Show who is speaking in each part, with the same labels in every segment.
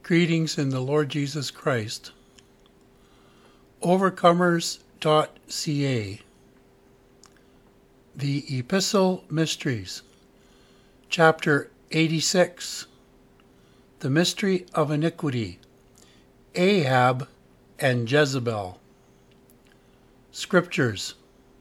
Speaker 1: Greetings in the Lord Jesus Christ. Overcomers.ca. The Epistle Mysteries. Chapter 86. The Mystery of Iniquity. Ahab and Jezebel. Scriptures.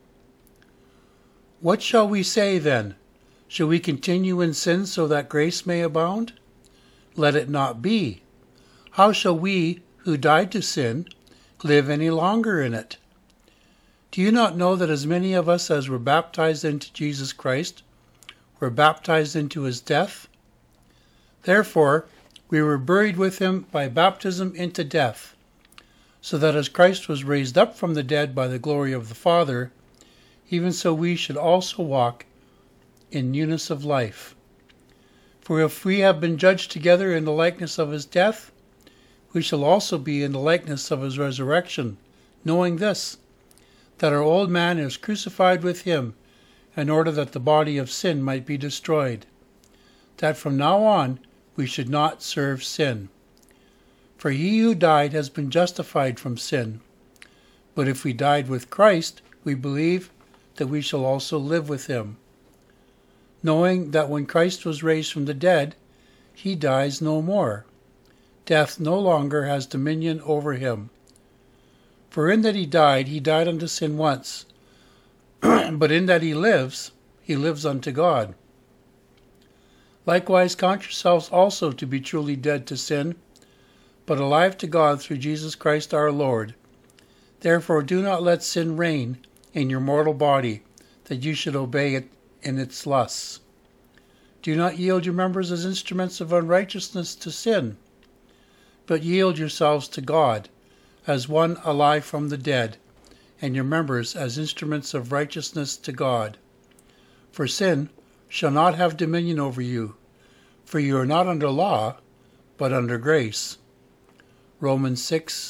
Speaker 1: What shall we say then? Shall we continue in sin so that grace may abound? Let it not be. How shall we, who died to sin, live any longer in it? Do you not know that as many of us as were baptized into Jesus Christ were baptized into his death? Therefore, we were buried with him by baptism into death, so that as Christ was raised up from the dead by the glory of the Father, even so we should also walk in newness of life. For if we have been judged together in the likeness of his death, we shall also be in the likeness of his resurrection, knowing this, that our old man is crucified with him, in order that the body of sin might be destroyed, that from now on we should not serve sin. For he who died has been justified from sin. But if we died with Christ, we believe that we shall also live with him, knowing that when Christ was raised from the dead, he dies no more. Death no longer has dominion over him. For in that he died unto sin once, but in that he lives unto God. Likewise count yourselves also to be truly dead to sin, but alive to God through Jesus Christ our Lord. Therefore do not let sin reign in your mortal body, that you should obey it in its lusts. Do not yield your members as instruments of unrighteousness to sin, but yield yourselves to God, as one alive from the dead, and your members as instruments of righteousness to God. For sin shall not have dominion over you, for you are not under law, but under grace. Romans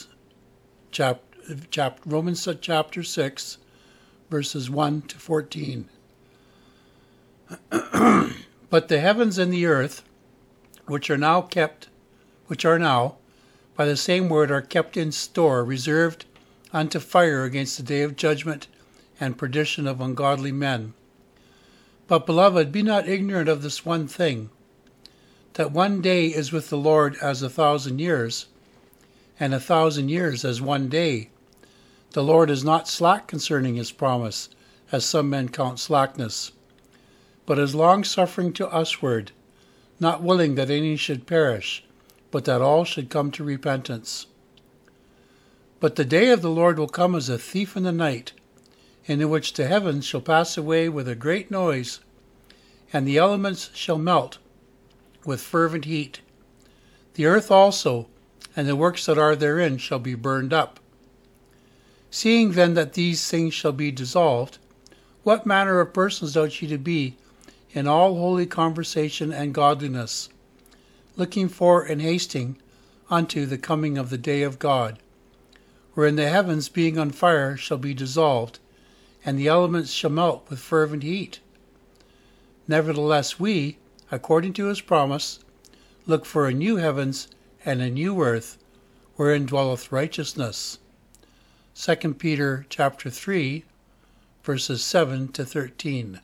Speaker 1: chapter 6, verses 1 to 14. But the heavens and the earth, which are now, by the same word, are kept in store, reserved unto fire against the day of judgment and perdition of ungodly men. But, beloved, be not ignorant of this one thing, that one day is with the Lord as 1,000 years, and 1,000 years as one day. The Lord is not slack concerning his promise, as some men count slackness, but is long-suffering to usward, not willing that any should perish, but that all should come to repentance. But the day of the Lord will come as a thief in the night, in which the heavens shall pass away with a great noise, and the elements shall melt with fervent heat. The earth also, and the works that are therein, shall be burned up. Seeing then that these things shall be dissolved, what manner of persons ought ye to be in all holy conversation and godliness, looking for and hasting unto the coming of the day of God, wherein the heavens being on fire shall be dissolved, and the elements shall melt with fervent heat? Nevertheless we, according to his promise, look for a new heavens and a new earth, wherein dwelleth righteousness. 2 Peter chapter 3, verses 7 to 13.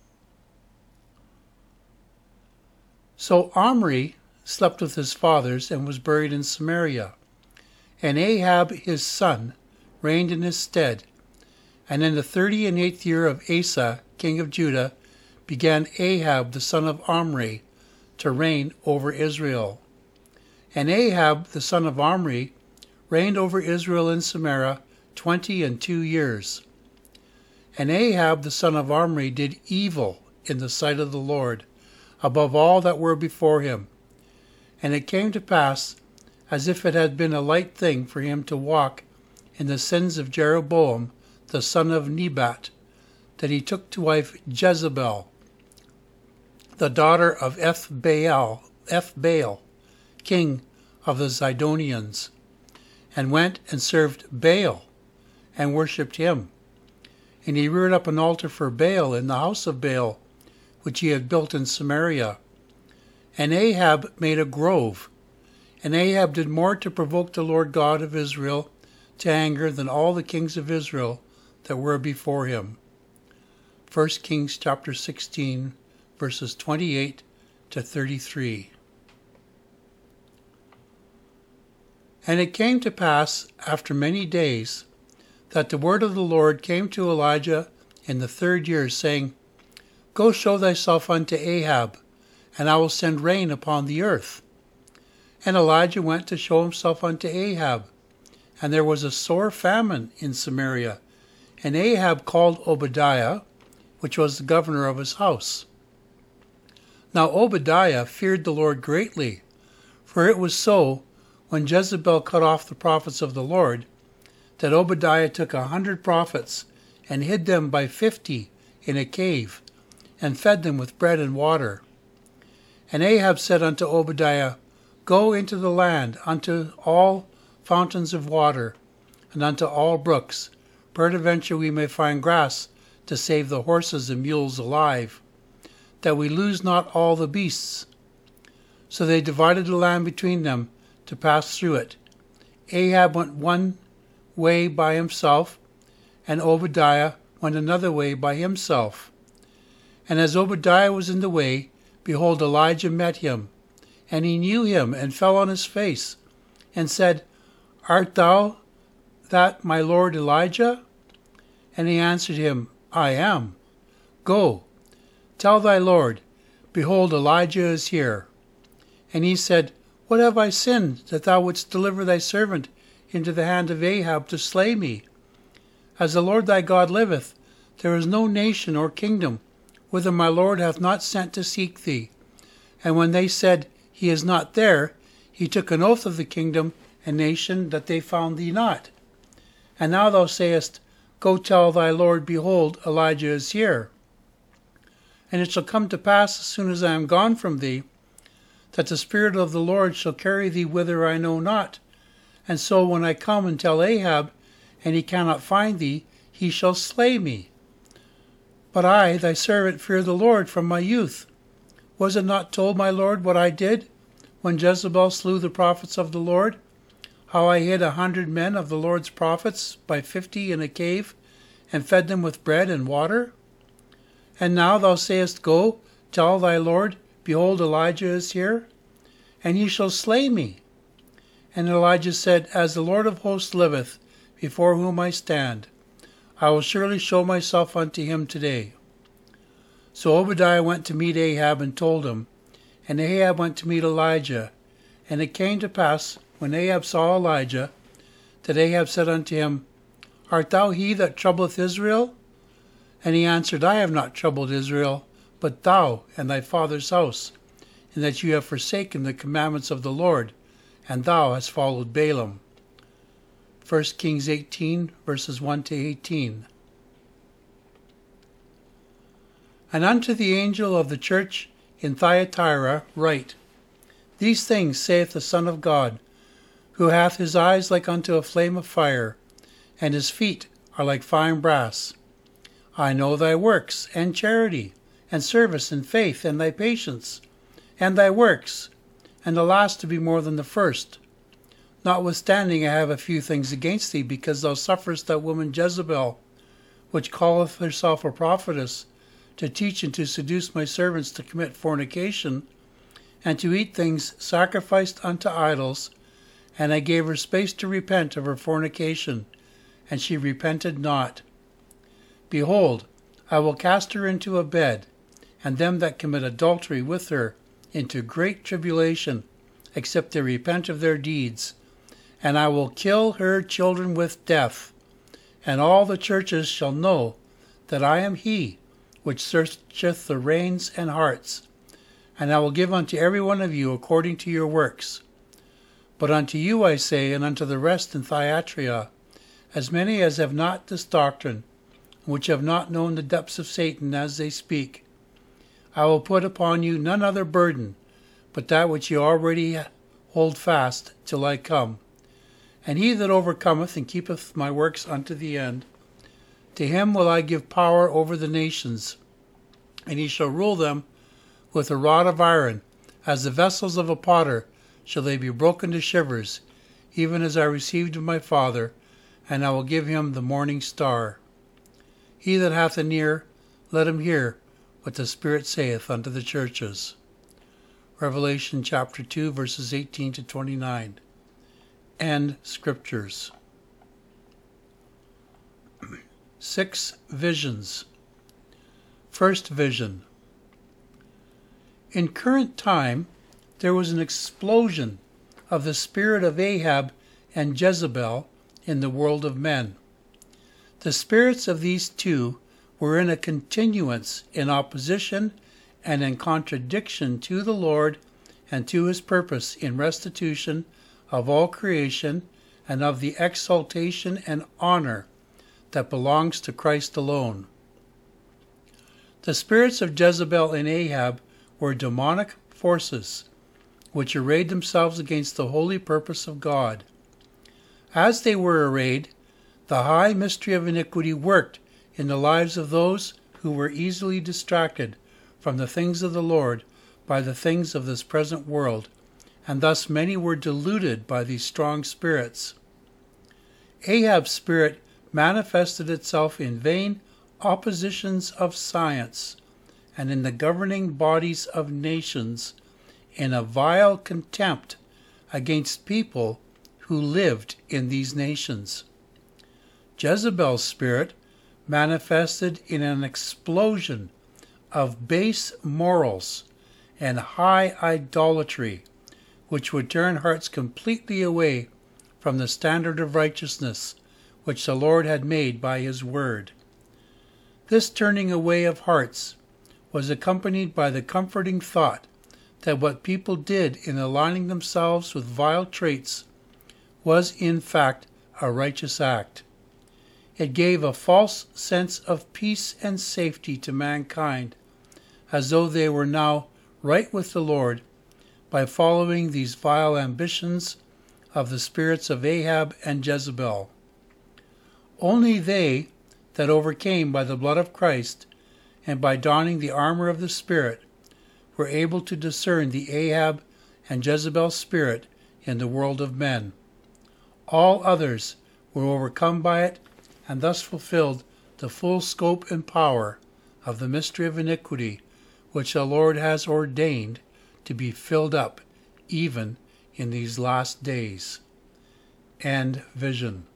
Speaker 1: So Omri slept with his fathers and was buried in Samaria. And Ahab his son reigned in his stead. And in the 38th year of Asa, king of Judah, began Ahab the son of Omri to reign over Israel. And Ahab the son of Omri reigned over Israel in Samaria 22 years. And Ahab the son of Omri did evil in the sight of the Lord, above all that were before him. And it came to pass, as if it had been a light thing for him to walk in the sins of Jeroboam the son of Nebat, that he took to wife Jezebel, the daughter of Ethbaal, king of the Zidonians, and went and served Baal, and worshipped him. And he reared up an altar for Baal in the house of Baal, which he had built in Samaria. And Ahab made a grove, And Ahab did more to provoke the Lord God of Israel to anger than all the kings of Israel that were before him. 1 Kings chapter 16, verses 28 to 33. And it came to pass after many days that the word of the Lord came to Elijah in the 3rd year, saying, Go show thyself unto Ahab, and I will send rain upon the earth. And Elijah went to show himself unto Ahab, and there was a sore famine in Samaria. And Ahab called Obadiah, which was the governor of his house. Now Obadiah feared the Lord greatly, for it was so, when Jezebel cut off the prophets of the Lord, that Obadiah took 100 prophets, and hid them by 50 in a cave, and fed them with bread and water. And Ahab said unto Obadiah, Go into the land, unto all fountains of water, and unto all brooks, peradventure we may find grass to save the horses and mules alive, that we lose not all the beasts. So they divided the land between them to pass through it. Ahab went one way by himself, and Obadiah went another way by himself. And as Obadiah was in the way, behold, Elijah met him. And he knew him, and fell on his face, and said, Art thou that my lord Elijah? And he answered him, I am. Go, tell thy lord, behold, Elijah is here. And he said, What have I sinned, that thou wouldst deliver thy servant into the hand of Ahab to slay me? As the Lord thy God liveth, there is no nation or kingdom whither my Lord hath not sent to seek thee. And when they said, He is not there, he took an oath of the kingdom and nation that they found thee not. And now thou sayest, Go tell thy Lord, behold, Elijah is here. And it shall come to pass, as soon as I am gone from thee, that the Spirit of the Lord shall carry thee whither I know not. And so when I come and tell Ahab, and he cannot find thee, he shall slay me. But I, thy servant, fear the Lord from my youth. Was it not told my Lord what I did, when Jezebel slew the prophets of the Lord? How I hid 100 men of the Lord's prophets by 50 in a cave, and fed them with bread and water? And now thou sayest, Go, tell thy Lord, behold, Elijah is here, and he shall slay me. And Elijah said, As the Lord of hosts liveth, before whom I stand, I will surely show myself unto him today. So Obadiah went to meet Ahab and told him, and Ahab went to meet Elijah. And it came to pass, when Ahab saw Elijah, that Ahab said unto him, Art thou he that troubleth Israel? And he answered, I have not troubled Israel, but thou and thy father's house, in that you have forsaken the commandments of the Lord, and thou hast followed Balaam. 1 Kings 18, verses 1 to 18. And unto the angel of the church in Thyatira write, These things saith the Son of God, who hath his eyes like unto a flame of fire, and his feet are like fine brass. I know thy works, and charity, and service, and faith, and thy patience, and thy works, and the last to be more than the first. Notwithstanding I have a few things against thee, because thou sufferest that woman Jezebel, which calleth herself a prophetess, to teach and to seduce my servants to commit fornication, and to eat things sacrificed unto idols. And I gave her space to repent of her fornication, and she repented not. Behold, I will cast her into a bed, and them that commit adultery with her into great tribulation, except they repent of their deeds. And I will kill her children with death. And all the churches shall know that I am he which searcheth the reins and hearts. And I will give unto every one of you according to your works. But unto you I say, and unto the rest in Thyatira, as many as have not this doctrine, which have not known the depths of Satan as they speak, I will put upon you none other burden, but that which ye already hold fast till I come. And he that overcometh and keepeth my works unto the end, to him will I give power over the nations, and he shall rule them with a rod of iron, as the vessels of a potter shall they be broken to shivers, even as I received of my Father, and I will give him the morning star. He that hath an ear, let him hear what the Spirit saith unto the churches. Revelation chapter 2, verses 18 to 29. And Scriptures. 6 visions. First vision. In current time, there was an explosion of the spirit of Ahab and Jezebel in the world of men. The spirits of these two were in a continuance in opposition and in contradiction to the Lord and to his purpose in restitution of all creation and of the exaltation and honor that belongs to Christ alone. The spirits of Jezebel and Ahab were demonic forces which arrayed themselves against the holy purpose of God. As they were arrayed, the high mystery of iniquity worked in the lives of those who were easily distracted from the things of the Lord by the things of this present world, and thus many were deluded by these strong spirits. Ahab's spirit manifested itself in vain oppositions of science and in the governing bodies of nations in a vile contempt against people who lived in these nations. Jezebel's spirit manifested in an explosion of base morals and high idolatry, which would turn hearts completely away from the standard of righteousness which the Lord had made by his word. This turning away of hearts was accompanied by the comforting thought that what people did in aligning themselves with vile traits was in fact a righteous act. It gave a false sense of peace and safety to mankind, as though they were now right with the Lord by following these vile ambitions of the spirits of Ahab and Jezebel. Only they that overcame by the blood of Christ and by donning the armor of the Spirit were able to discern the Ahab and Jezebel spirit in the world of men. All others were overcome by it and thus fulfilled the full scope and power of the mystery of iniquity which the Lord has ordained to be filled up even in these last days. And vision.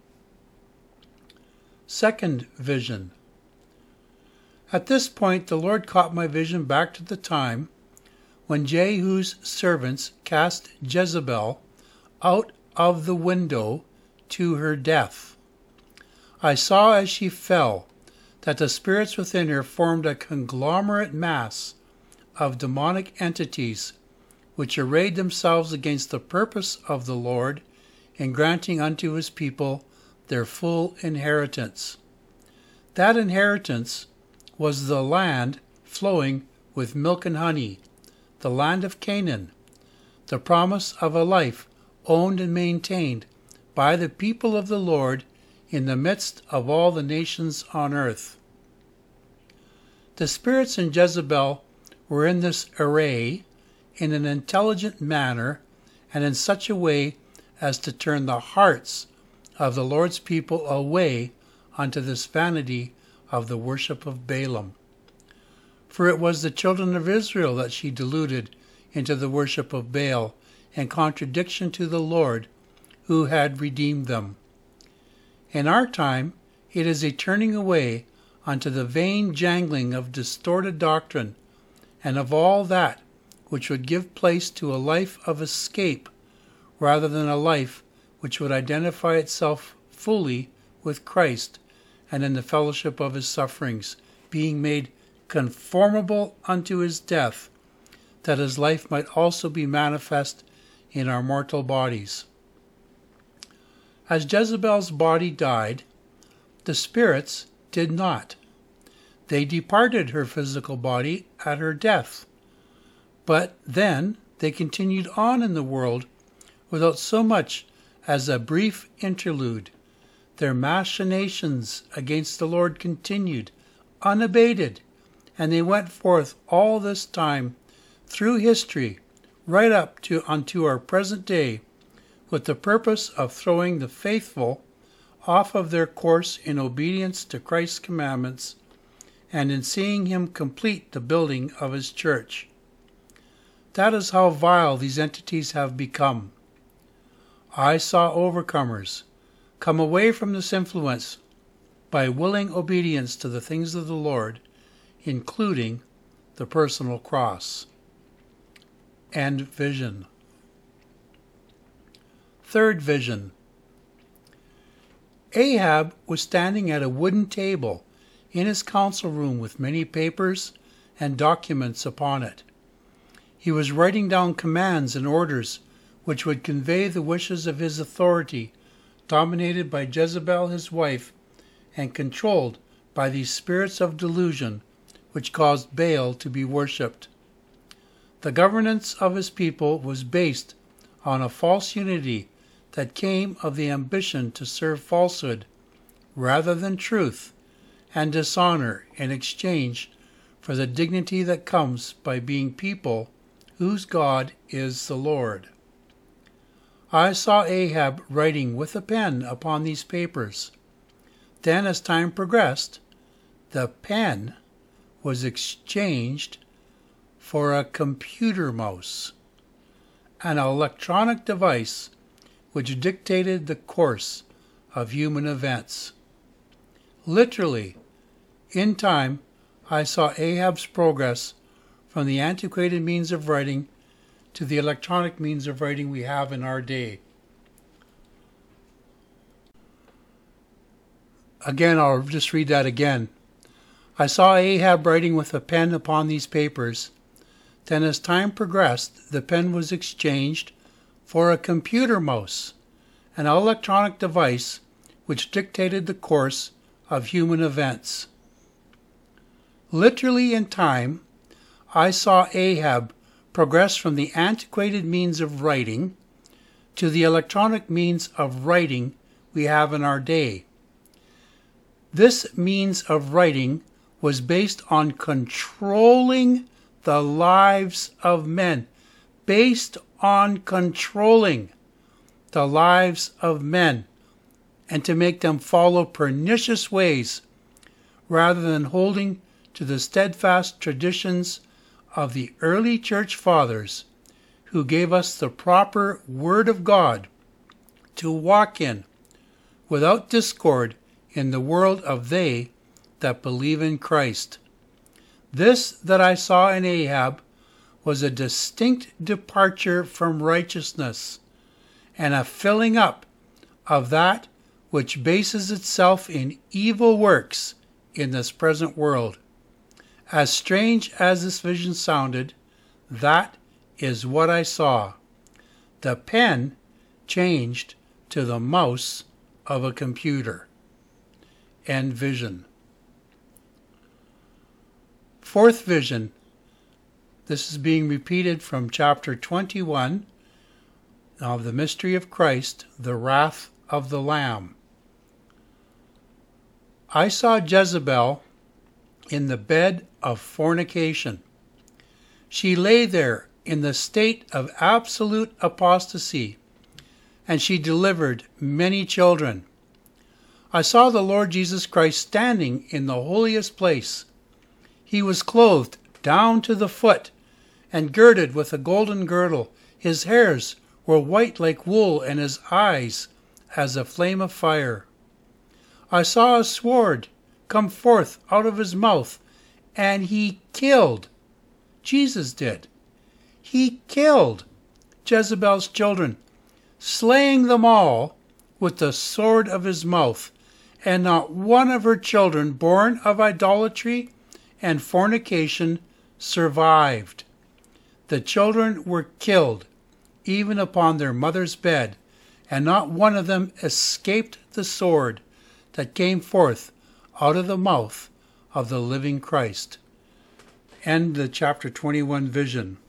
Speaker 1: Second vision. At this point the Lord caught my vision back to the time when Jehu's servants cast Jezebel out of the window to her death. I saw as she fell that the spirits within her formed a conglomerate mass of demonic entities which arrayed themselves against the purpose of the Lord in granting unto his people their full inheritance. That inheritance was the land flowing with milk and honey, the land of Canaan, the promise of a life owned and maintained by the people of the Lord in the midst of all the nations on earth. The spirits in Jezebel were in this array in an intelligent manner and in such a way as to turn the hearts of the Lord's people away unto this vanity of the worship of Balaam. For it was the children of Israel that she deluded into the worship of Baal in contradiction to the Lord who had redeemed them. In our time it is a turning away unto the vain jangling of distorted doctrine and of all that which would give place to a life of escape rather than a life which would identify itself fully with Christ and in the fellowship of his sufferings, being made conformable unto his death, that his life might also be manifest in our mortal bodies. As Jezebel's body died, the spirits did not. They departed her physical body at her death, but then they continued on in the world without so much as a brief interlude. Their machinations against the Lord continued, unabated, and they went forth all this time through history, right up to unto our present day, with the purpose of throwing the faithful off of their course in obedience to Christ's commandments and in seeing him complete the building of his church. That is how vile these entities have become. I saw overcomers come away from this influence by willing obedience to the things of the Lord, including the personal cross. And vision. Third vision. Ahab was standing at a wooden table in his council room with many papers and documents upon it. He was writing down commands and orders which would convey the wishes of his authority, dominated by Jezebel his wife and controlled by these spirits of delusion which caused Baal to be worshipped. The governance of his people was based on a false unity that came of the ambition to serve falsehood rather than truth and dishonor in exchange for the dignity that comes by being people whose God is the Lord. I saw Ahab writing with a pen upon these papers. Then, as time progressed, the pen was exchanged for a computer mouse, an electronic device which dictated the course of human events. Literally, in time, I saw Ahab's progress from the antiquated means of writing to the electronic means of writing we have in our day. Again, I'll just read that again. I saw Ahab writing with a pen upon these papers. Then, as time progressed, the pen was exchanged for a computer mouse, an electronic device which dictated the course of human events. Literally in time, I saw Ahab progress from the antiquated means of writing to the electronic means of writing we have in our day. This means of writing was based on controlling the lives of men, based on controlling the lives of men, and to make them follow pernicious ways rather than holding to the steadfast traditions of the early church fathers who gave us the proper Word of God to walk in without discord in the world of they that believe in Christ. This that I saw in Ahab was a distinct departure from righteousness and a filling up of that which bases itself in evil works in this present world. As strange as this vision sounded, that is what I saw. The pen changed to the mouse of a computer. End vision. Fourth vision. This is being repeated from chapter 21 of the Mystery of Christ, the Wrath of the Lamb. I saw Jezebel in the bed of fornication. She lay there in the state of absolute apostasy, and she delivered many children. I saw the Lord Jesus Christ standing in the holiest place. He was clothed down to the foot and girded with a golden girdle. His hairs were white like wool, and his eyes as a flame of fire. I saw a sword come forth out of his mouth, and he killed. Jesus did. He killed Jezebel's children, slaying them all with the sword of his mouth, and not one of her children born of idolatry and fornication survived. The children were killed, even upon their mother's bed, and not one of them escaped the sword that came forth out of the mouth of the living Christ. End the chapter 21 vision.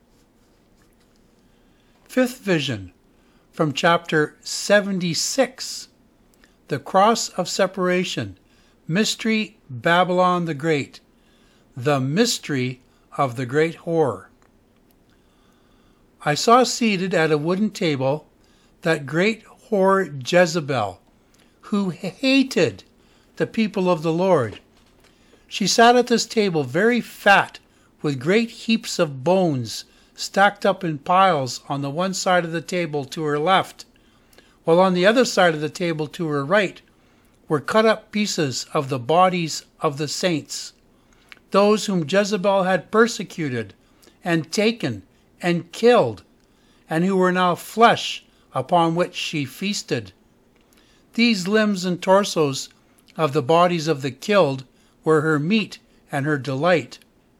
Speaker 1: Fifth vision, from chapter 76, the Cross of Separation, Mystery Babylon the Great, the mystery of the great whore. I saw seated at a wooden table that great whore Jezebel, who hated the people of the Lord. She sat at this table very fat, with great heaps of bones stacked up in piles on the one side of the table to her left, while on the other side of the table to her right were cut up pieces of the bodies of the saints, those whom Jezebel had persecuted and taken and killed, and who were now flesh upon which she feasted. These limbs and torsos of the bodies of the killed were her meat and her delight.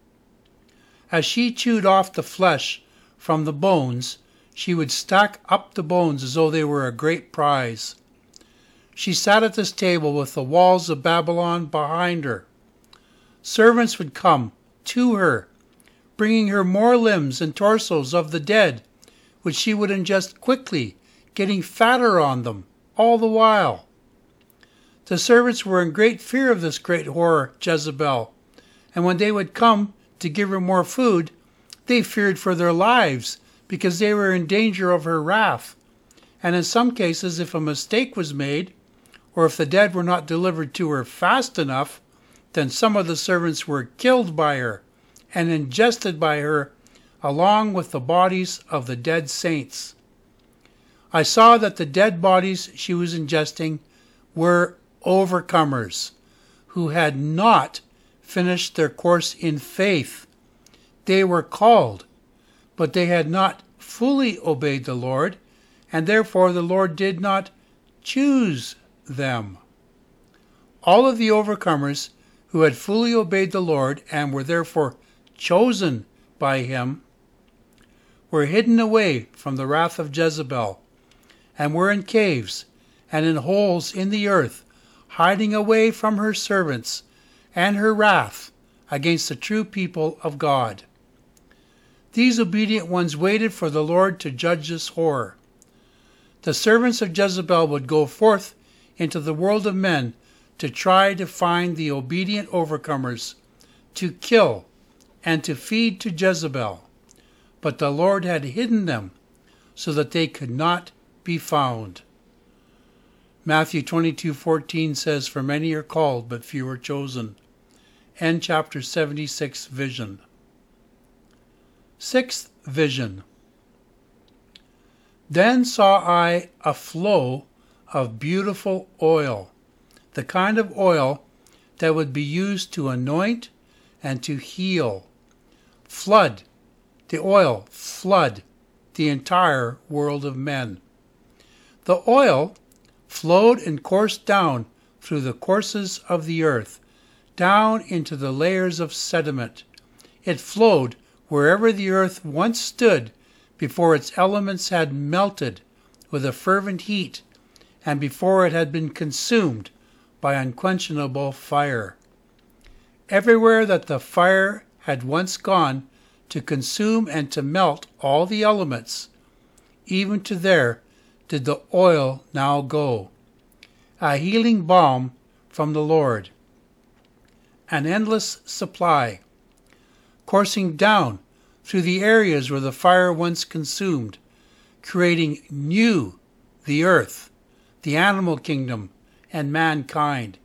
Speaker 1: As she chewed off the flesh from the bones, she would stack up the bones as though they were a great prize. She sat at this table with the walls of Babylon behind her. Servants would come to her, bringing her more limbs and torsos of the dead, which she would ingest quickly, getting fatter on them all the while. The servants were in great fear of this great whore Jezebel, and when they would come to give her more food, they feared for their lives, because they were in danger of her wrath. And in some cases, if a mistake was made, or if the dead were not delivered to her fast enough, then some of the servants were killed by her and ingested by her, along with the bodies of the dead saints. I saw that the dead bodies she was ingesting were overcomers, who had not finished their course in faith. They were called, but they had not fully obeyed the Lord, and therefore the Lord did not choose them. All of the overcomers who had fully obeyed the Lord and were therefore chosen by him were hidden away from the wrath of Jezebel, and were in caves and in holes in the earth, hiding away from her servants and her wrath against the true people of God. These obedient ones waited for the Lord to judge this whore. The servants of Jezebel would go forth into the world of men to try to find the obedient overcomers, to kill and to feed to Jezebel. But the Lord had hidden them so that they could not be found. Matthew 22:14 says, "For many are called, but few are chosen." End chapter 76, vision. Sixth vision. Then saw I a flow of beautiful oil, the kind of oil that would be used to anoint and to heal. Flood the entire world of men. The oil flowed and coursed down through the courses of the earth, down into the layers of sediment. It flowed wherever the earth once stood before its elements had melted with a fervent heat, and before it had been consumed by unquenchable fire. Everywhere that the fire had once gone to consume and to melt all the elements, even to there did the oil now go, a healing balm from the Lord, an endless supply, coursing down through the areas where the fire once consumed, creating new the earth, the animal kingdom, and mankind.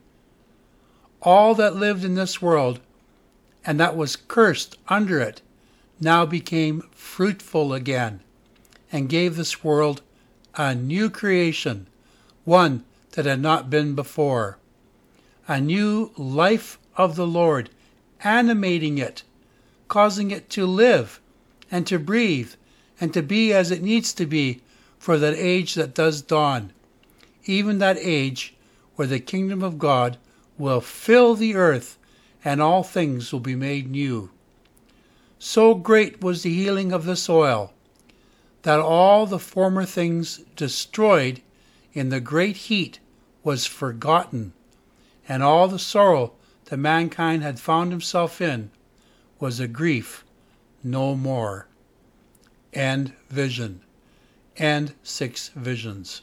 Speaker 1: All that lived in this world and that was cursed under it now became fruitful again, and gave this world a new creation, one that had not been before. A new life of the Lord, animating it, causing it to live and to breathe and to be as it needs to be for that age that does dawn, even that age where the kingdom of God will fill the earth and all things will be made new. So great was the healing of this oil that all the former things destroyed in the great heat was forgotten, and all the sorrow that mankind had found himself in was a grief no more. End vision. End 6 visions.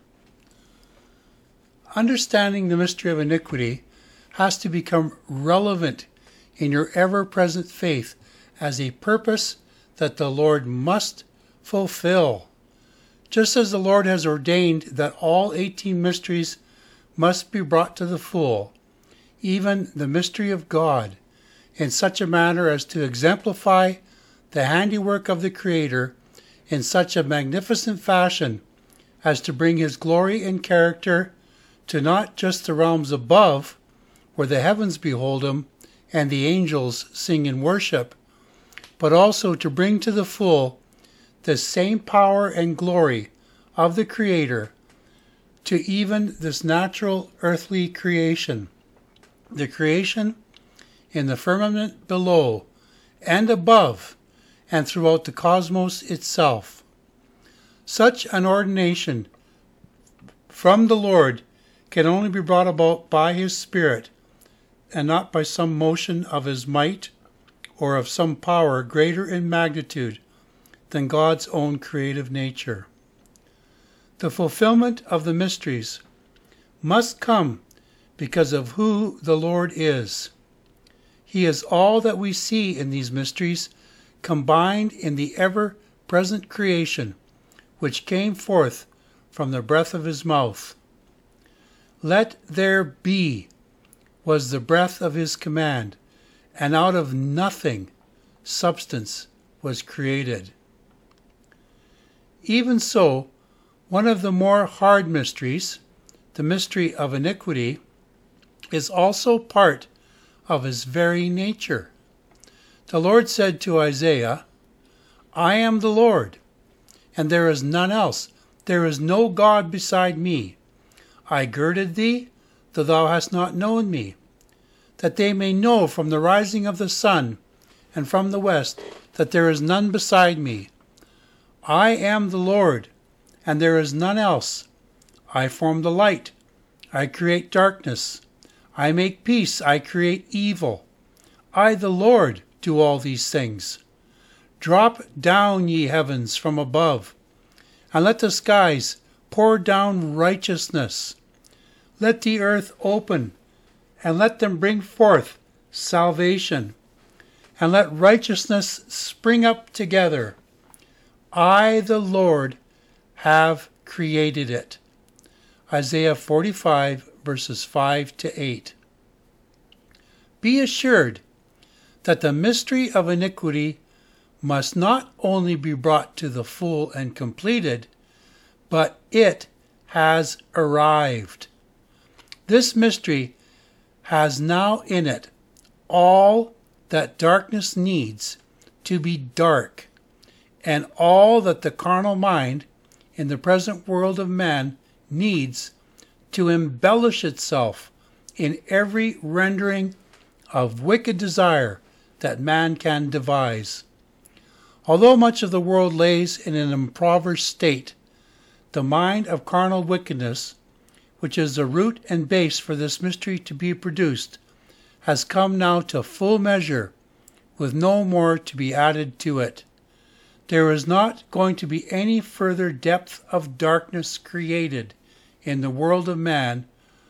Speaker 1: Understanding the mystery of iniquity has to become relevant in your ever-present faith as a purpose that the Lord must fulfill. Just as the Lord has ordained that all 18 mysteries must be brought to the full, even the mystery of God, in such a manner as to exemplify the handiwork of the Creator in such a magnificent fashion as to bring His glory and character to not just the realms above, where the heavens behold Him and the angels sing in worship, but also to bring to the full the same power and glory of the Creator to even this natural earthly creation, the creation in the firmament below and above and throughout the cosmos itself. Such an ordination from the Lord can only be brought about by His Spirit and not by some motion of His might or of some power greater in magnitude than God's own creative nature. The fulfillment of the mysteries must come because of who the Lord is. He is all that we see in these mysteries combined in the ever-present creation which came forth from the breath of His mouth. Let there be was the breath of His command, and out of nothing substance was created. Even so, one of the more hard mysteries, the mystery of iniquity, is also part of His very nature. The Lord said to Isaiah, "I am the Lord, and there is none else. There is no God beside me. I girded thee, though thou hast not known me, that they may know from the rising of the sun and from the west that there is none beside me. I am the Lord, and there is none else. I form the light, I create darkness. I make peace, I create evil. I, the Lord, do all these things. Drop down, ye heavens, from above, and let the skies pour down righteousness. Let the earth open, and let them bring forth salvation, and let righteousness spring up together. I, the Lord, have created it." Isaiah 45, verses 5 to 8. Be assured that the mystery of iniquity must not only be brought to the full and completed, but it has arrived. This mystery has now in it all that darkness needs to be dark, and all that the carnal mind in the present world of man needs to embellish itself in every rendering of wicked desire that man can devise. Although much of the world lays in an impoverished state, the mind of carnal wickedness, which is the root and base for this mystery to be produced, has come now to full measure, with no more to be added to it. There is not going to be any further depth of darkness created in the world of man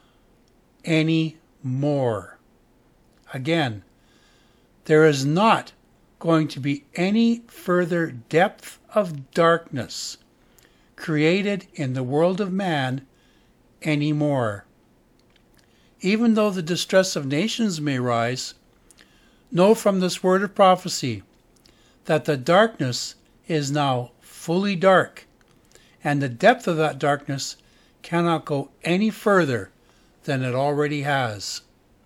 Speaker 1: any more. Again, there is not going to be any further depth of darkness created in the world of man any more. Even though the distress of nations may rise, know from this word of prophecy that the darkness is now fully dark, and the depth of that darkness cannot go any further than it already has.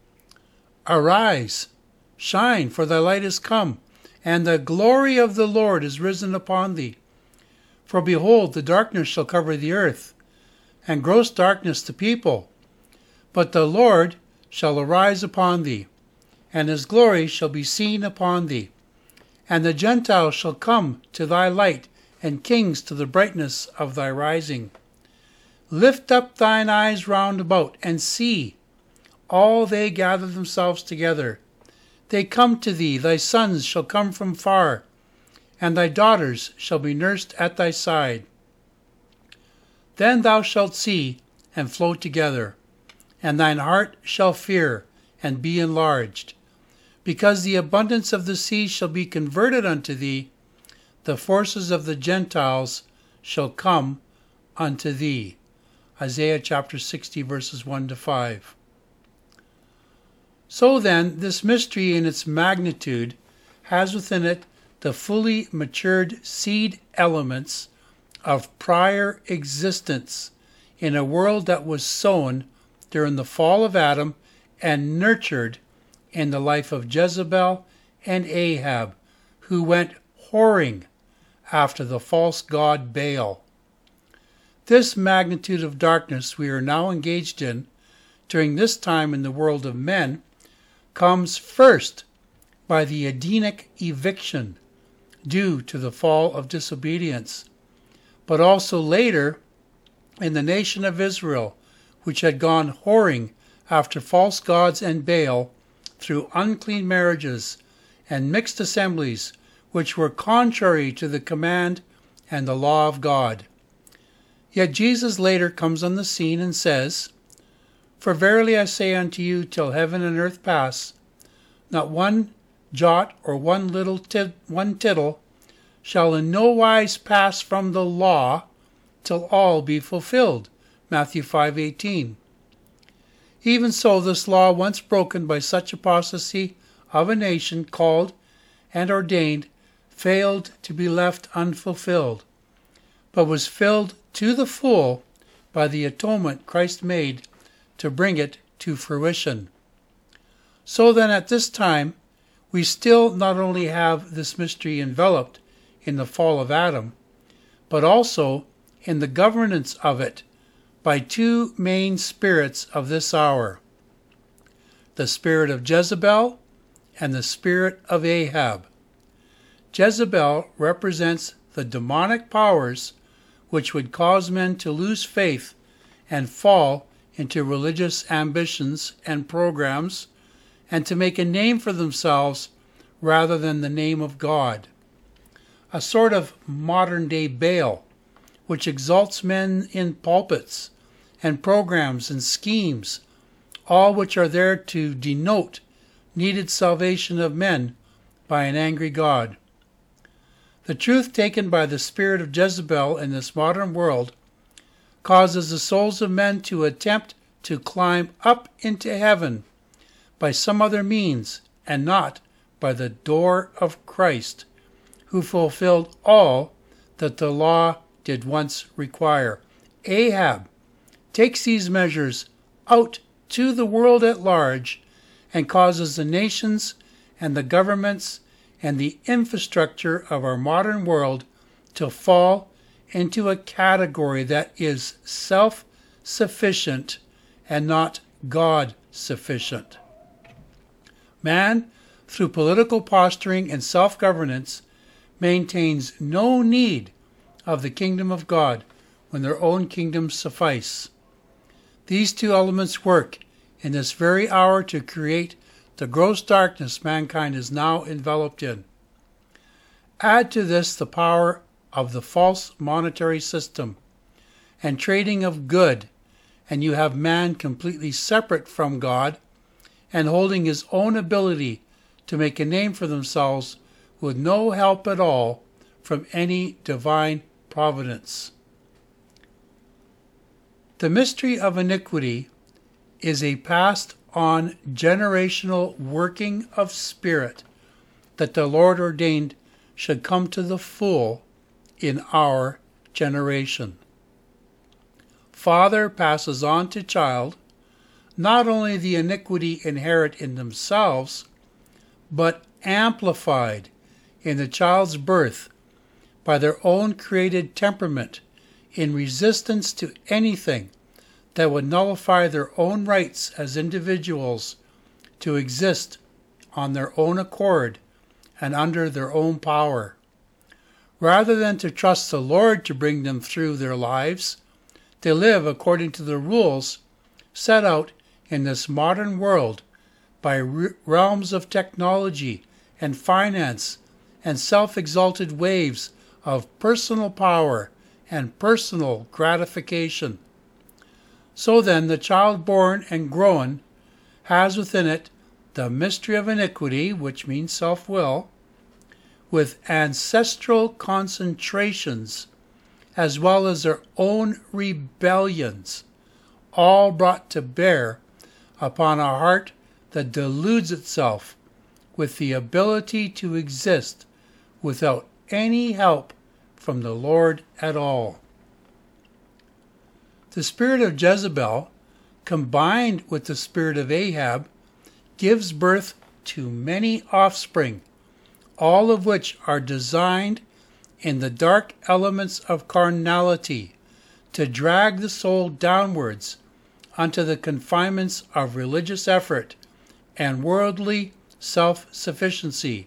Speaker 1: Arise, shine, for thy light is come, and the glory of the Lord is risen upon thee. For behold, the darkness shall cover the earth, and gross darkness the people. But the Lord shall arise upon thee, and his glory shall be seen upon thee. And the Gentiles shall come to thy light, and kings to the brightness of thy rising. Lift up thine eyes round about, and see. All they gather themselves together. They come to thee, thy sons shall come from far, and thy daughters shall be nursed at thy side. Then thou shalt see, and flow together, and thine heart shall fear, and be enlarged. Because the abundance of the sea shall be converted unto thee, the forces of the Gentiles shall come unto thee. Isaiah chapter 60, verses 1 to 5. So then, this mystery in its magnitude has within it the fully matured seed elements of prior existence in a world that was sown during the fall of Adam and nurtured in the life of Jezebel and Ahab, who went whoring after the false god Baal. This magnitude of darkness we are now engaged in during this time in the world of men comes first by the Edenic eviction due to the fall of disobedience, but also later in the nation of Israel, which had gone whoring after false gods and Baal through unclean marriages and mixed assemblies, which were contrary to the command and the law of God. Yet Jesus later comes on the scene and says, For verily I say unto you, till heaven and earth pass, not one jot or one tittle shall in no wise pass from the law till all be fulfilled. Matthew 5:18. Even so, this law, once broken by such apostasy of a nation called and ordained, failed to be left unfulfilled, but was filled to the full by the atonement Christ made to bring it to fruition. So then, at this time, we still not only have this mystery enveloped in the fall of Adam, but also in the governance of it by two main spirits of this hour, the spirit of Jezebel and the spirit of Ahab. Jezebel represents the demonic powers which would cause men to lose faith and fall into religious ambitions and programs, and to make a name for themselves rather than the name of God. A sort of modern-day Baal, which exalts men in pulpits and programs and schemes, all which are there to denote needed salvation of men by an angry God. The truth taken by the spirit of Jezebel in this modern world causes the souls of men to attempt to climb up into heaven by some other means, and not by the door of Christ, who fulfilled all that the law did once require. Ahab takes these measures out to the world at large and causes the nations and the governments and the infrastructure of our modern world to fall into a category that is self-sufficient and not God-sufficient. Man, through political posturing and self-governance, maintains no need of the kingdom of God when their own kingdoms suffice. These two elements work in this very hour to create the gross darkness mankind is now enveloped in. Add to this the power of the false monetary system and trading of good, and you have man completely separate from God and holding his own ability to make a name for themselves with no help at all from any divine providence. The mystery of iniquity is a passed-on generational working of spirit that the Lord ordained should come to the full in our generation. Father passes on to child not only the iniquity inherent in themselves, but amplified in the child's birth by their own created temperament in resistance to anything that would nullify their own rights as individuals to exist on their own accord and under their own power. Rather than to trust the Lord to bring them through their lives, they live according to the rules set out in this modern world by realms of technology and finance and self-exalted waves of personal power and personal gratification. So then, the child born and grown has within it the mystery of iniquity, which means self-will, with ancestral concentrations, as well as their own rebellions, all brought to bear upon a heart that deludes itself with the ability to exist without any help from the Lord at all. The spirit of Jezebel, combined with the spirit of Ahab, gives birth to many offspring, all of which are designed in the dark elements of carnality to drag the soul downwards unto the confinements of religious effort and worldly self-sufficiency.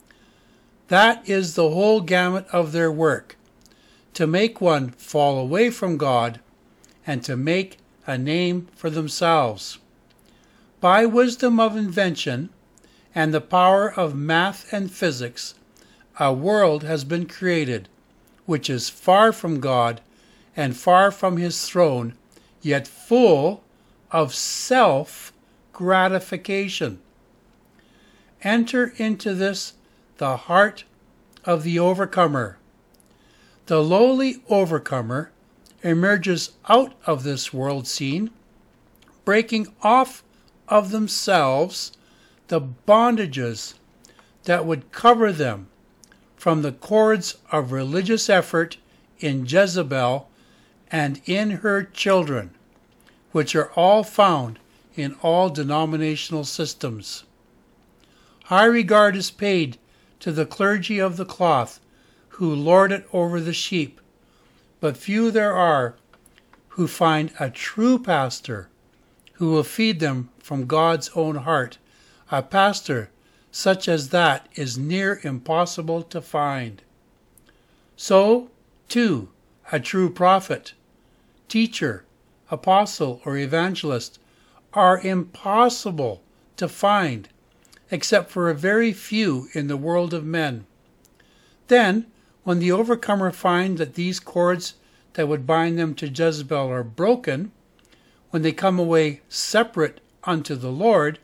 Speaker 1: That is the whole gamut of their work, to make one fall away from God and to make a name for themselves. By wisdom of invention and the power of math and physics, a world has been created which is far from God and far from his throne, yet full of self-gratification. Enter into this the heart of the overcomer. The lowly overcomer emerges out of this world scene, breaking off of themselves the bondages that would cover them from the cords of religious effort in Jezebel and in her children, which are all found in all denominational systems. High regard is paid to the clergy of the cloth, who lord it over the sheep, but few there are who find a true pastor who will feed them from God's own heart. A pastor such as that is near impossible to find. So, too, a true prophet, teacher, apostle, or evangelist are impossible to find, except for a very few in the world of men. Then, when the overcomer find that these cords that would bind them to Jezebel are broken, when they come away separate unto the Lord,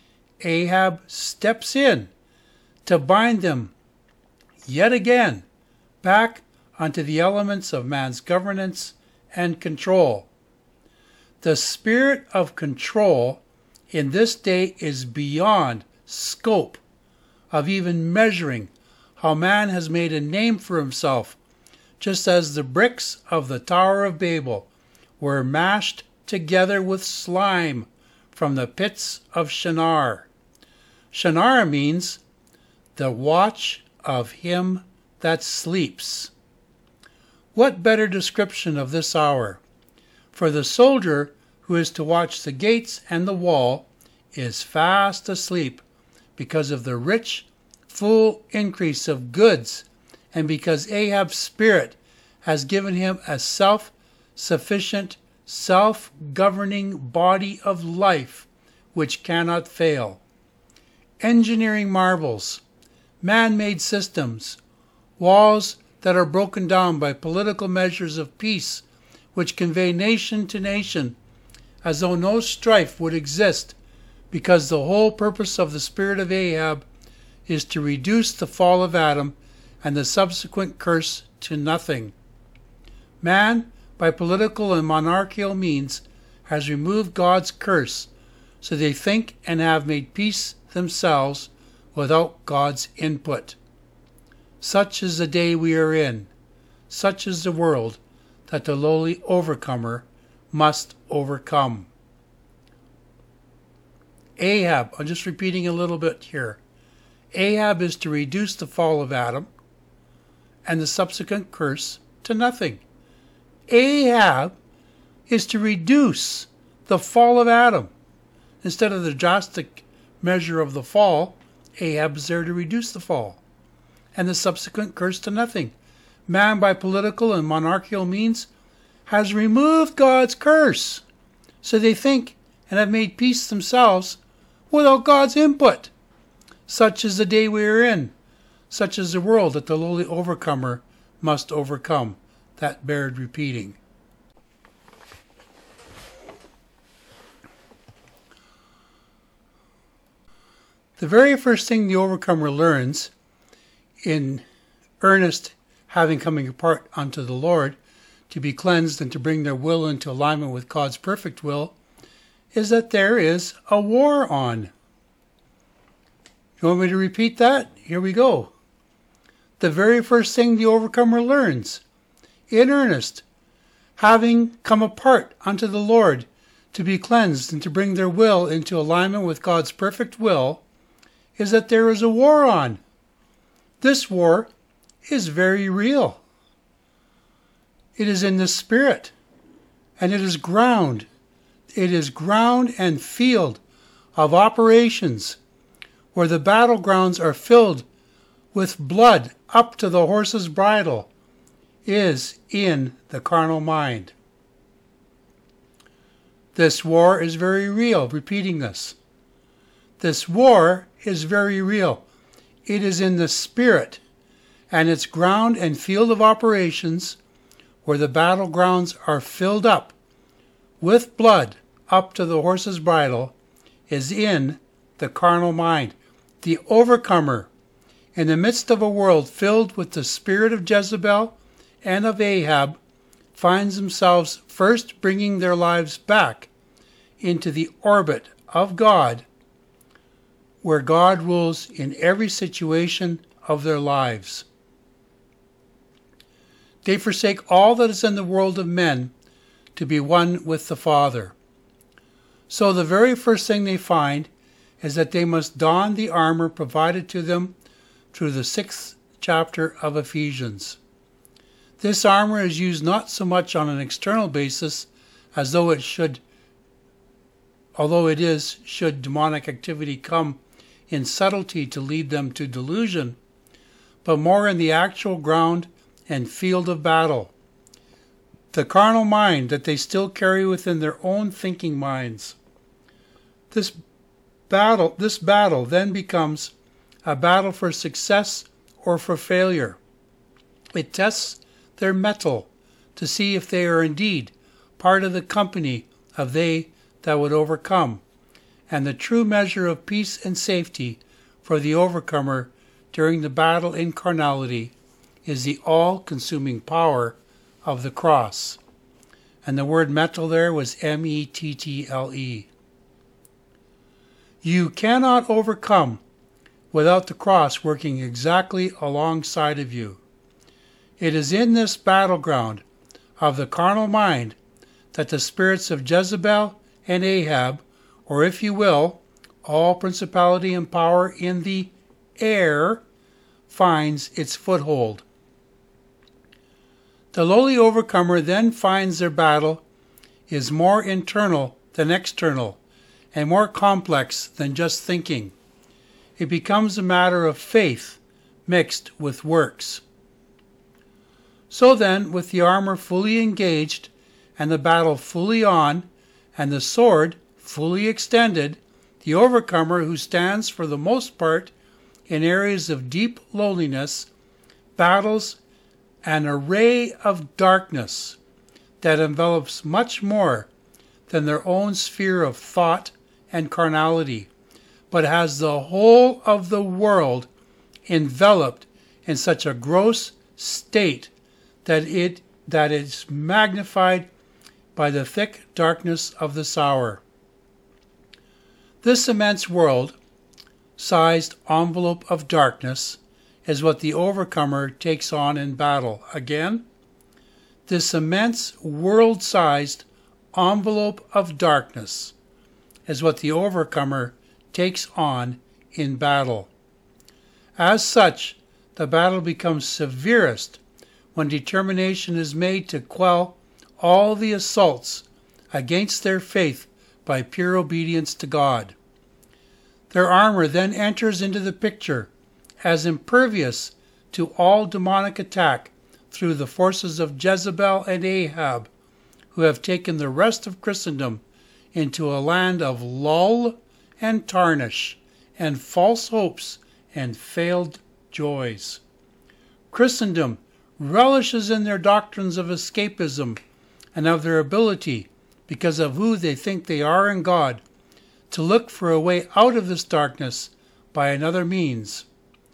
Speaker 1: Ahab steps in to bind them yet again back onto the elements of man's governance and control. The spirit of control in this day is beyond scope of even measuring how man has made a name for himself, just as the bricks of the Tower of Babel were mashed together with slime from the pits of Shinar. Shinar means the watch of him that sleeps. What better description of this hour? For the soldier who is to watch the gates and the wall is fast asleep because of the rich, full increase of goods, and because Ahab's spirit has given him a self-sufficient, self-governing body of life which cannot fail. Engineering marvels, man-made systems, walls that are broken down by political measures of peace which convey nation to nation as though no strife would exist, because the whole purpose of the spirit of Ahab is to reduce the fall of Adam and the subsequent curse to nothing. Man, by political and monarchical means, has removed God's curse, so they think and have made peace themselves without God's input. Such is the day we are in. Such is the world that the lowly overcomer must overcome. Ahab, I'm just repeating a little bit here. Ahab is to reduce the fall of Adam and the subsequent curse to nothing. Ahab is to reduce the fall of Adam. Instead of the drastic measure of the fall, Ahab is there to reduce the fall and the subsequent curse to nothing. Man, by political and monarchical means, has removed God's curse, so they think and have made peace themselves without God's input. Such is the day we are in. Such is the world that the lowly overcomer must overcome. That bared repeating. The very first thing the overcomer learns in earnest, having coming apart unto the Lord, to be cleansed and to bring their will into alignment with God's perfect will, is that there is a war on. You want me to repeat that? Here we go. The very first thing the overcomer learns, in earnest, having come apart unto the Lord, to be cleansed and to bring their will into alignment with God's perfect will, is that there is a war on. This war is very real. It is in the spirit, and it is ground. It is ground and field of operations where the battlegrounds are filled with blood up to the horse's bridle, is in the carnal mind. This war is very real, repeating this. This war is very real. It is in the spirit, and its ground and field of operations where the battlegrounds are filled up with blood up to the horse's bridle, is in the carnal mind. The overcomer, in the midst of a world filled with the spirit of Jezebel and of Ahab, finds themselves first bringing their lives back into the orbit of God, where God rules in every situation of their lives. They forsake all that is in the world of men to be one with the Father. So the very first thing they find is that they must don the armor provided to them through the 6th chapter of Ephesians. This armor is used not so much on an external basis as though it should, should demonic activity come in subtlety to lead them to delusion, but more in the actual ground and field of battle. The carnal mind that they still carry within their own thinking minds. This battle then becomes a battle for success or for failure. It tests their mettle to see if they are indeed part of the company of they that would overcome, and the true measure of peace and safety for the overcomer during the battle in carnality is the all-consuming power of the cross. And the word mettle there was M-E-T-T-L-E. You cannot overcome without the cross working exactly alongside of you. It is in this battleground of the carnal mind that the spirits of Jezebel and Ahab, or if you will, all principality and power in the air, finds its foothold. The lowly overcomer then finds their battle is more internal than external, and more complex than just thinking. It becomes a matter of faith mixed with works. So then, with the armor fully engaged, and the battle fully on, and the sword fully extended, the overcomer, who stands for the most part in areas of deep loneliness, battles an array of darkness that envelops much more than their own sphere of thought and carnality, but has the whole of the world enveloped in such a gross state that it is magnified by the thick darkness of this hour. This immense world-sized envelope of darkness is what the overcomer takes on in battle. Again, this immense world-sized envelope of darkness is what the overcomer takes on in battle. As such, the battle becomes severest when determination is made to quell all the assaults against their faith by pure obedience to God. Their armor then enters into the picture as impervious to all demonic attack through the forces of Jezebel and Ahab, who have taken the rest of Christendom into a land of lull and tarnish and false hopes and failed joys. Christendom relishes in their doctrines of escapism and of their ability, because of who they think they are in God, to look for a way out of this darkness by another means.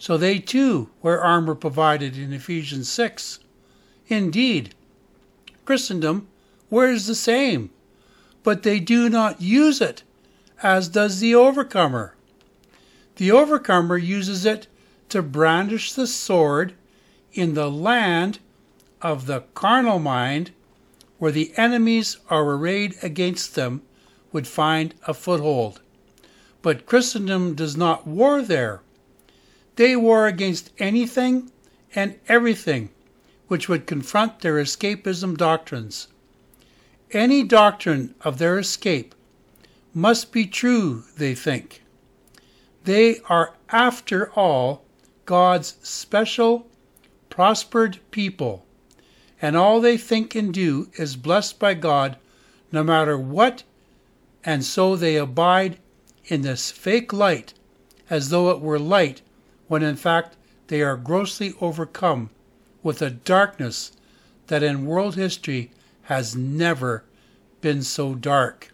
Speaker 1: So they too wear armor provided in Ephesians 6. Indeed, Christendom wears the same, but they do not use it, as does the overcomer. The overcomer uses it to brandish the sword in the land of the carnal mind, where the enemies are arrayed against them would find a foothold. But Christendom does not war there. They war against anything and everything which would confront their escapism doctrines. Any doctrine of their escape must be true, they think. They are, after all, God's special, prospered people, and all they think and do is blessed by God no matter what, and so they abide in this fake light as though it were light, when in fact they are grossly overcome with a darkness that in world history has never been so dark.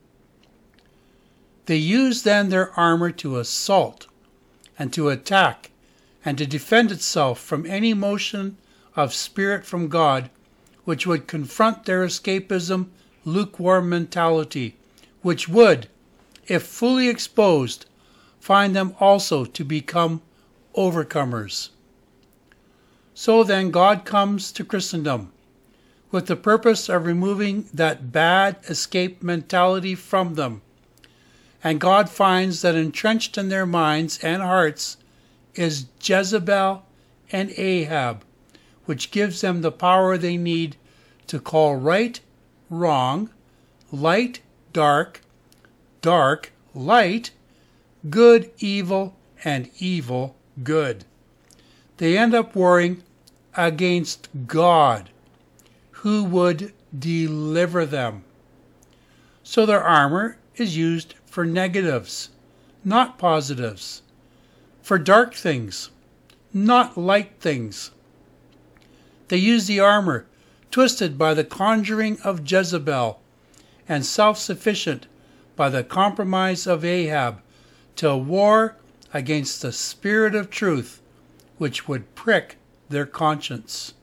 Speaker 1: They use then their armor to assault and to attack and to defend itself from any motion of spirit from God which would confront their escapism, lukewarm mentality, which would, if fully exposed, find them also to become overcomers. So then God comes to Christendom with the purpose of removing that bad escape mentality from them, and God finds that entrenched in their minds and hearts is Jezebel and Ahab, which gives them the power they need to call right wrong, light dark, dark light, good evil, and evil good. They end up warring against God, who would deliver them. So their armor is used for negatives, not positives, for dark things, not light things. They use the armor twisted by the conjuring of Jezebel and self-sufficient by the compromise of Ahab to war against the spirit of truth which would prick their conscience.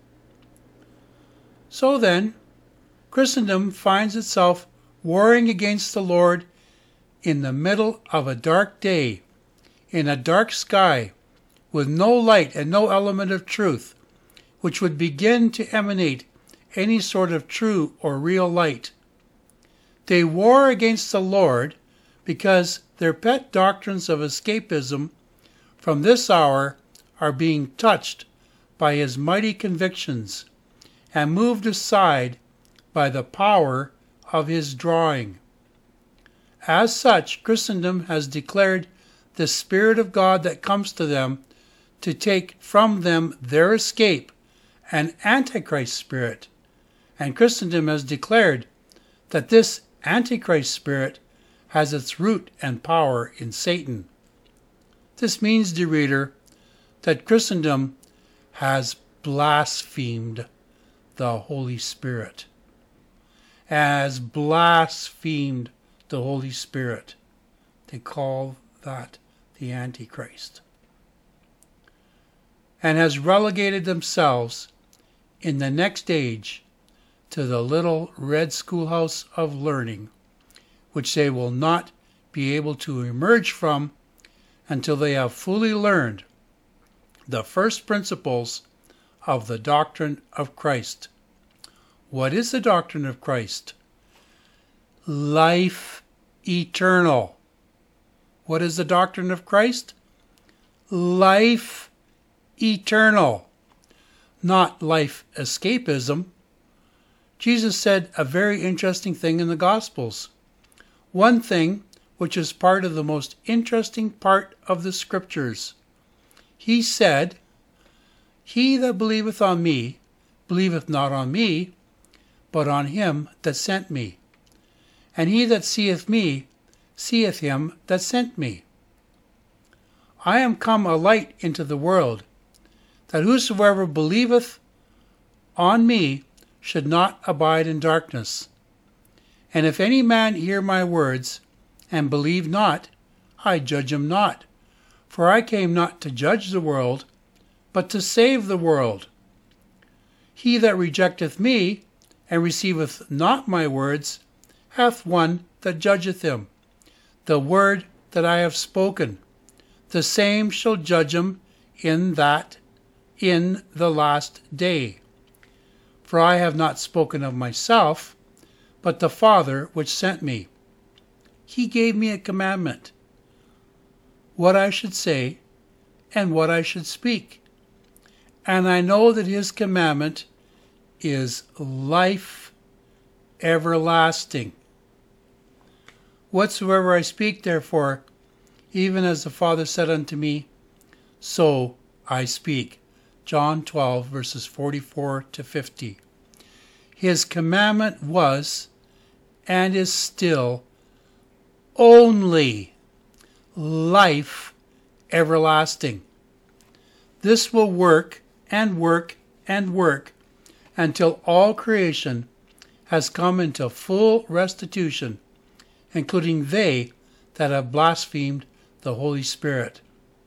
Speaker 1: So then, Christendom finds itself warring against the Lord in the middle of a dark day, in a dark sky, with no light and no element of truth, which would begin to emanate any sort of true or real light. They war against the Lord because their pet doctrines of escapism from this hour are being touched by his mighty convictions and moved aside by the power of his drawing. As such, Christendom has declared the Spirit of God that comes to them to take from them their escape, an Antichrist spirit, and Christendom has declared that this Antichrist spirit has its root and power in Satan. This means, dear reader, that Christendom has blasphemed the Holy Spirit. Has blasphemed the Holy Spirit. They call that the Antichrist. And has relegated themselves in the next age to the little red schoolhouse of learning, which they will not be able to emerge from until they have fully learned the first principles of the doctrine of Christ. What is the doctrine of Christ? Life eternal. What is the doctrine of Christ? Life eternal, not life escapism. Jesus said a very interesting thing in the Gospels. One thing which is part of the most interesting part of the Scriptures. He said, "He that believeth on me, believeth not on me, but on him that sent me. And he that seeth me, seeth him that sent me. I am come a light into the world, that whosoever believeth on me should not abide in darkness. And if any man hear my words, and believe not, I judge him not. For I came not to judge the world, but to save the world. He that rejecteth me, and receiveth not my words, hath one that judgeth him. The word that I have spoken, the same shall judge him in the last day. For I have not spoken of myself, but the Father which sent me. He gave me a commandment, what I should say and what I should speak. And I know that his commandment is life everlasting. Whatsoever I speak, therefore, even as the Father said unto me, so I speak. John 12, verses 44 to 50. His commandment was, and is still, only life everlasting. This will work and work and work until all creation has come into full restitution, including they that have blasphemed the Holy Spirit.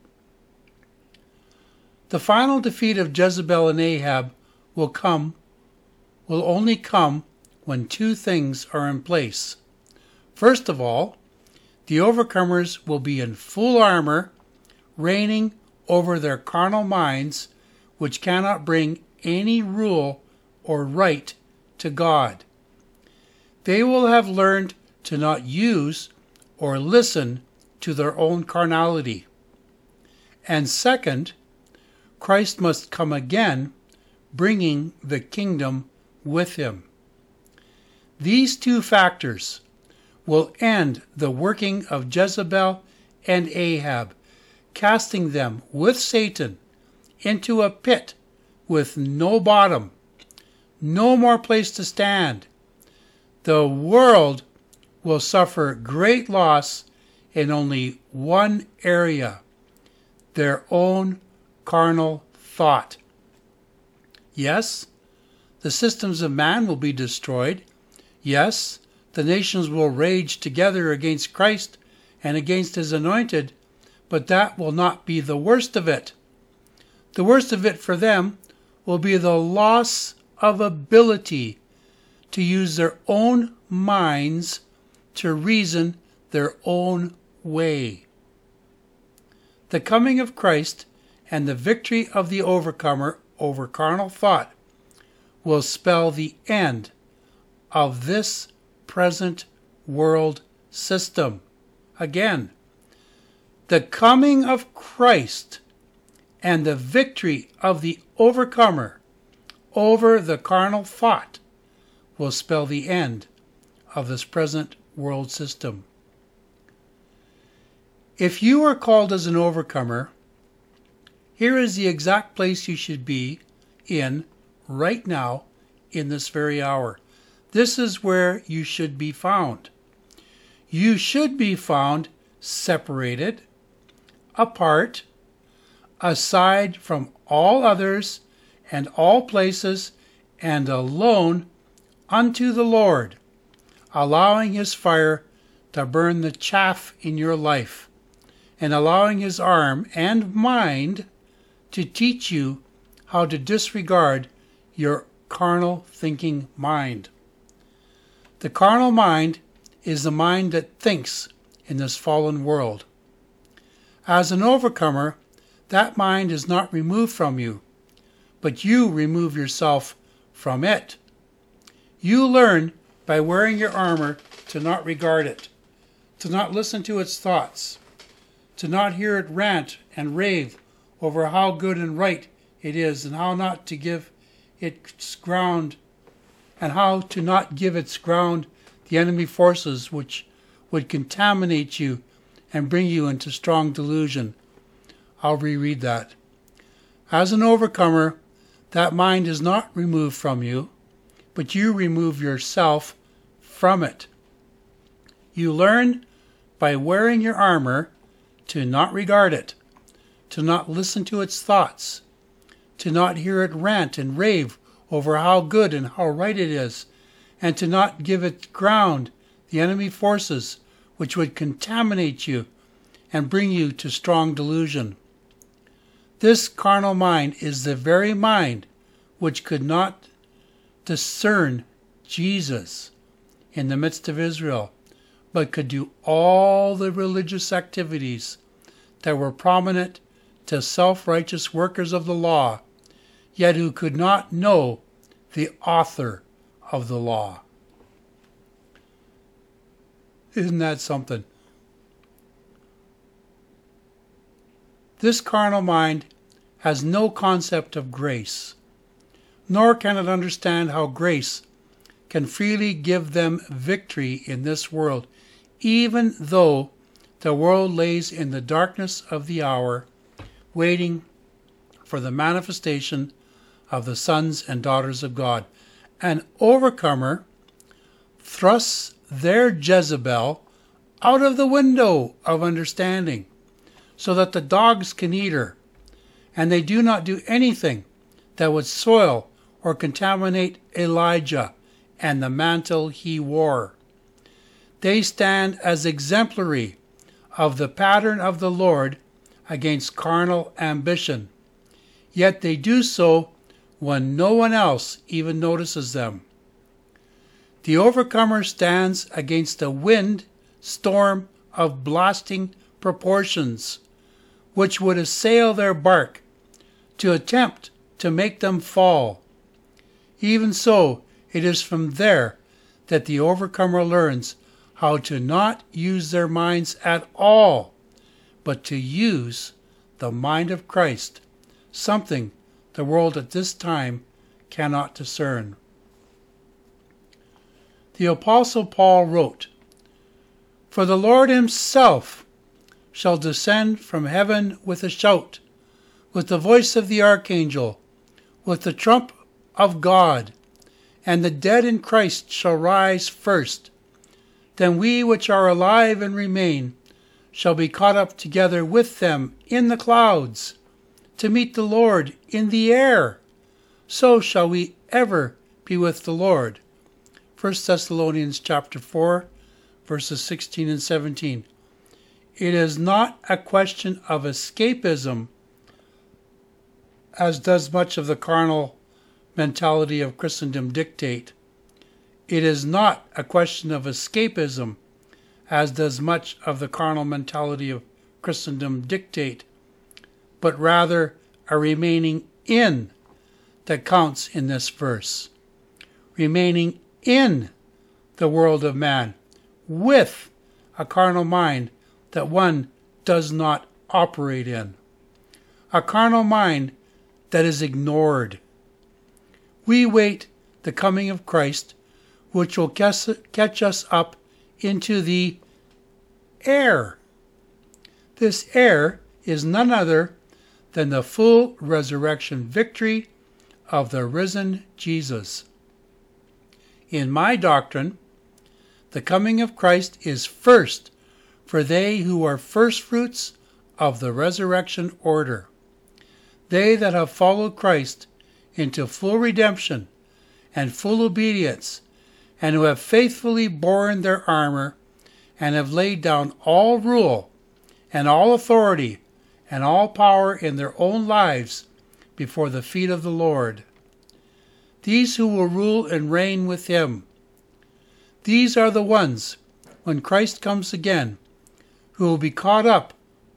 Speaker 1: The final defeat of Jezebel and Ahab will only come when two things are in place. First of all, the overcomers will be in full armor, reigning over their carnal minds, which cannot bring any rule or right to God. They will have learned to not use or listen to their own carnality. And second, Christ must come again, bringing the kingdom with him. These two factors will end the working of Jezebel and Ahab, casting them with Satan into a pit with no bottom, no more place to stand. The world will suffer great loss in only one area, their own carnal thought. Yes, the systems of man will be destroyed. Yes, the nations will rage together against Christ and against his anointed, but that will not be the worst of it. The worst of it for them will be the loss of ability to use their own minds to reason their own way. The coming of Christ and the victory of the overcomer over carnal thought will spell the end of this present world system. Again, the coming of Christ and the victory of the overcomer over the carnal thought will spell the end of this present world system. If you are called as an overcomer, here is the exact place you should be in right now in this very hour. This is where you should be found. You should be found separated, apart, aside from all others and all places, and alone unto the Lord, allowing his fire to burn the chaff in your life, and allowing his arm and mind to teach you how to disregard your carnal thinking mind. The carnal mind is the mind that thinks in this fallen world. As an overcomer, that mind is not removed from you, but you remove yourself from it. You learn by wearing your armor to not regard it, to not listen to its thoughts, to not hear it rant and rave over how good and right it is, and how not to give its ground, and how to not give its ground the enemy forces which would contaminate you and bring you into strong delusion. I'll reread that. As an overcomer, that mind is not removed from you, but you remove yourself from it. You learn by wearing your armor to not regard it, to not listen to its thoughts, to not hear it rant and rave over how good and how right it is, and to not give it ground, the enemy forces which would contaminate you and bring you to strong delusion. This carnal mind is the very mind which could not discern Jesus in the midst of Israel, but could do all the religious activities that were prominent to self-righteous workers of the law, yet who could not know the author of the law. Isn't that something? This carnal mind has no concept of grace, nor can it understand how grace can freely give them victory in this world, even though the world lays in the darkness of the hour, waiting for the manifestation of the sons and daughters of God. An overcomer thrusts their Jezebel out of the window of understanding, so that the dogs can eat her, and they do not do anything that would soil or contaminate Elijah and the mantle he wore. They stand as exemplary of the pattern of the Lord against carnal ambition, yet they do so when no one else even notices them. The overcomer stands against a wind storm of blasting proportions, which would assail their bark to attempt to make them fall. Even so, it is from there that the overcomer learns how to not use their minds at all, but to use the mind of Christ, something the world at this time cannot discern. The Apostle Paul wrote, "For the Lord himself shall descend from heaven with a shout, with the voice of the archangel, with the trump of God, and the dead in Christ shall rise first. Then we which are alive and remain shall be caught up together with them in the clouds, to meet the Lord in the air. So shall we ever be with the Lord." 1 Thessalonians chapter 4, verses 16 and 17. It is not a question of escapism, as does much of the carnal mentality of Christendom dictate. It is not a question of escapism, as does much of the carnal mentality of Christendom dictate, but rather a remaining in that counts in this verse. Remaining in the world of man, with a carnal mind that one does not operate in. A carnal mind that is ignored. We wait the coming of Christ, which will catch us up into the air. This air is none other than the full resurrection victory of the risen Jesus. In my doctrine, the coming of Christ is first for they who are firstfruits of the resurrection order, they that have followed Christ into full redemption and full obedience, and who have faithfully borne their armor, and have laid down all rule and all authority and all power in their own lives before the feet of the Lord. These who will rule and reign with him. These are the ones, when Christ comes again, who will be caught up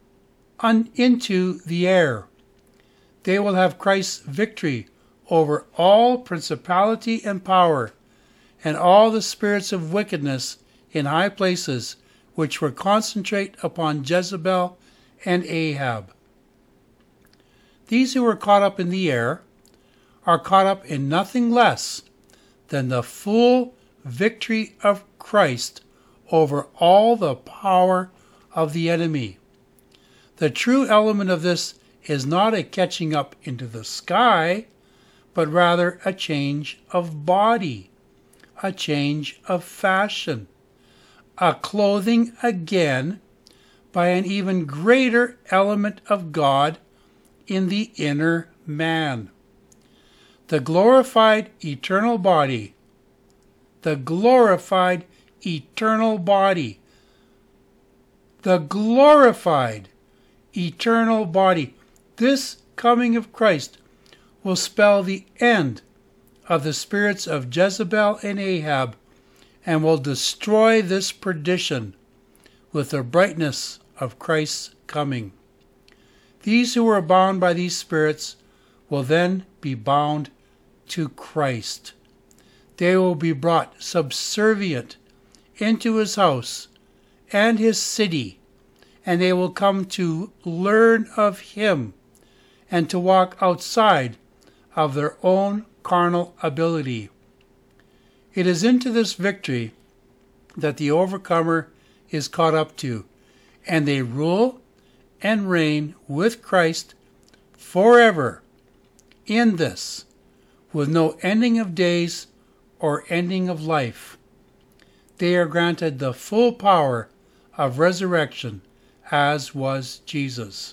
Speaker 1: into the air. They will have Christ's victory over all principality and power, and all the spirits of wickedness in high places, which were concentrate upon Jezebel and Ahab. These who are caught up in the air are caught up in nothing less than the full victory of Christ over all the power of the enemy. The true element of this is not a catching up into the sky, but rather a change of body, a change of fashion, a clothing again by an even greater element of God in the inner man. The glorified eternal body, the the glorified eternal body. This coming of Christ will spell the end of the spirits of Jezebel and Ahab, and will destroy this perdition with the brightness of Christ's coming. These who are bound by these spirits will then be bound to Christ. They will be brought subservient into his house and his city, and they will come to learn of him and to walk outside of their own carnal ability. It is into this victory that the overcomer is caught up to, and they rule and reign with Christ forever in this, with no ending of days or ending of life. They are granted the full power of resurrection, as was Jesus.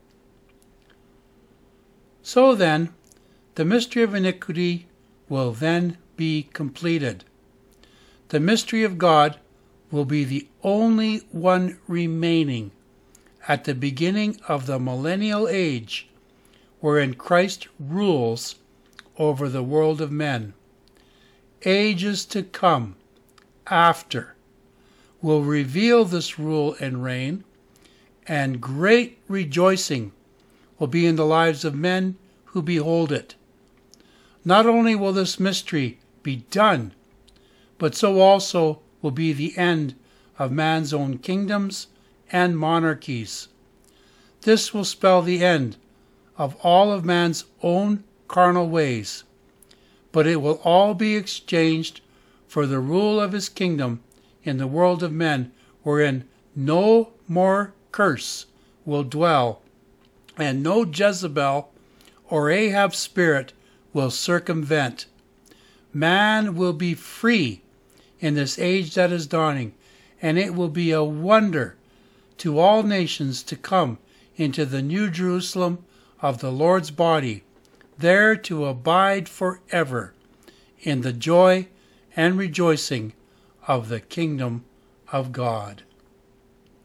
Speaker 1: So then, the mystery of iniquity will then be completed. The mystery of God will be the only one remaining at the beginning of the millennial age, wherein Christ rules over the world of men. Ages to come after will reveal this rule and reign, and great rejoicing will be in the lives of men who behold it. Not only will this mystery be done, but so also will be the end of man's own kingdoms and monarchies. This will spell the end of all of man's own carnal ways, but it will all be exchanged for the rule of his kingdom in the world of men, wherein no more curse will dwell, and no Jezebel or Ahab spirit will circumvent. Man will be free in this age that is dawning, and it will be a wonder to all nations to come into the New Jerusalem of the Lord's body, there to abide forever in the joy and rejoicing of the kingdom of God.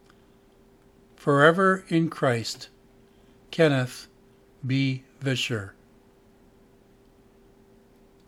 Speaker 1: Forever in Christ, Kenneth B. Vischer.